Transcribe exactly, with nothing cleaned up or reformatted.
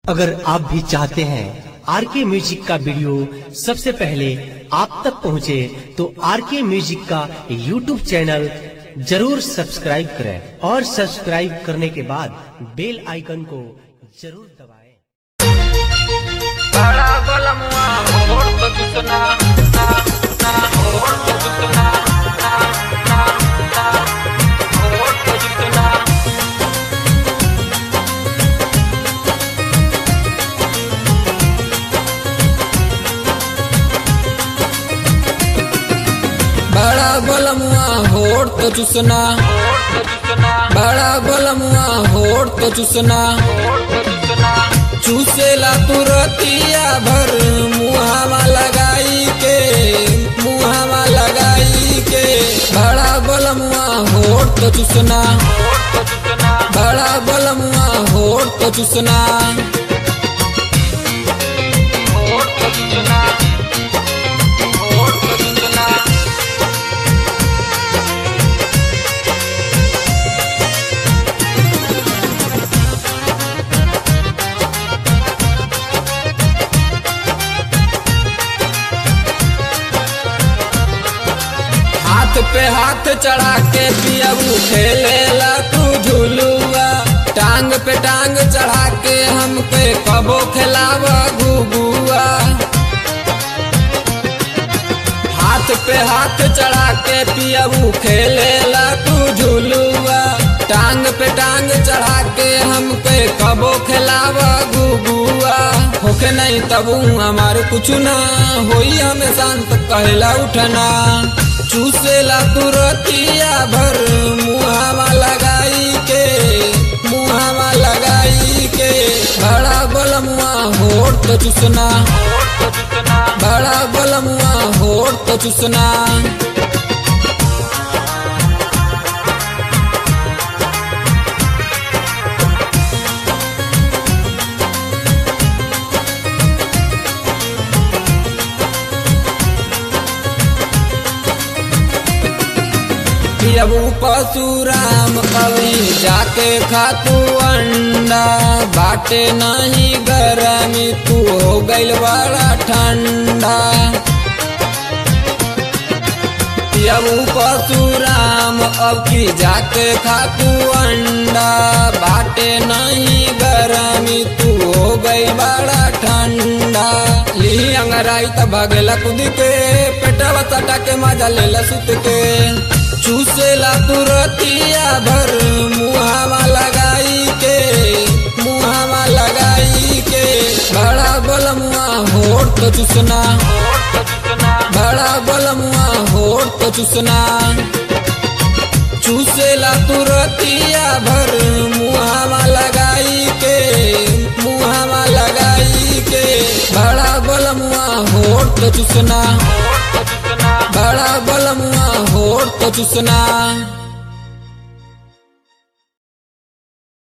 अगर आप भी चाहते हैं आर के म्यूजिक का वीडियो सबसे पहले आप तक पहुंचे, तो आर के म्यूजिक का यूट्यूब चैनल जरूर सब्सक्राइब करें और सब्सक्राइब करने के बाद बेल आइकन को जरूर दबाएं। बड़ा बलमुआ होड़ तो कितना ना ना होड़ तो कितना ना ना ना होड़ तो कितना बड़ा बलमुआ होड़ तो चुसना बड़ा बलमुआ होड़ तो चुसना चूसेला तुरतिया भर मुहावा लगाई के मुहावा लगाई के बड़ा बलमुआ होड़ तो चुसना बड़ा बलमुआ होड़ तो चुसना हाथ पे हाथ चढ़ा के पियबू खेलेला तू झूलुआ, टांग पे टांग चढ़ा के हमके कबो खिलावा घुगुआ। हाथ पे हाथ चढ़ा के पियबू खेलेला तू झूलुआ, टांग पे टांग चढ़ा के हमके कबो खिलावा घुगुआ। होके नहीं तबू हमारे कुछ ना होई, हमें शांत कहला उठना चूसेला तुरतिया भर मुहावा लगाई के मुहावा लगाई के बड़ा बलमुआ होड़ तो चुसना बड़ा बलमुआ होड़ तो चुसना। पियबू परशुराम अभी जाके खातू अंडा, बाटे नहीं गरमी तू हो गइल बड़ा ठंडा। पियबू परशुराम अब की जाके खातू अंडा, बाटे नहीं गरमी तू हो गइल बड़ा ठंडा। ली अंगराई त भगेला कूद के पेटवा सटा के मजा लेला सुत के चूसेला तुरतिया भर मुहावा लगाई के मुहावा लगाई के बड़ा बलमुआ होड़ तो चुसना बड़ा बलमुआ होड़ तो चुसना चूसेला तुरतिया भर मुहावा लगाई के मुहावा लगाई के बड़ा बलमुआ होड़ तो चुसना बड़ा बलमुआ होड़ तो चुसना।